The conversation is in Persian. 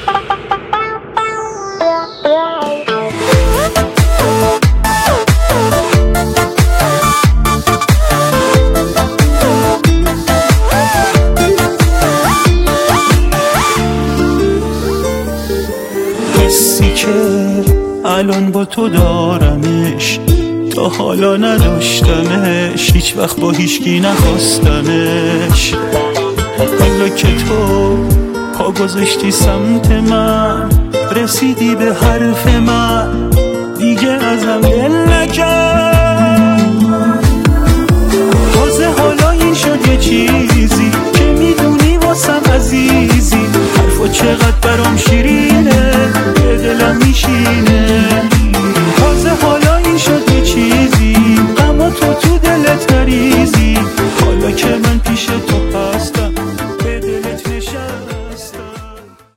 حسی که الان با تو دارمش تا حالا نداشتمش، هیچ وقت با هیچکی نخواستمش. حالا که تو پا گذاشتی سمت من، رسیدی به حرف من، دیگه ازم دل نکرد. تازه حالا این شد یه چیزی که میدونی واسم عزیزی، حرفا چقدر برام شیرینه به دلم میشینه. تازه حالا این شد یه چیزی، اما تو دلت نریزی. حالا که من پیش تو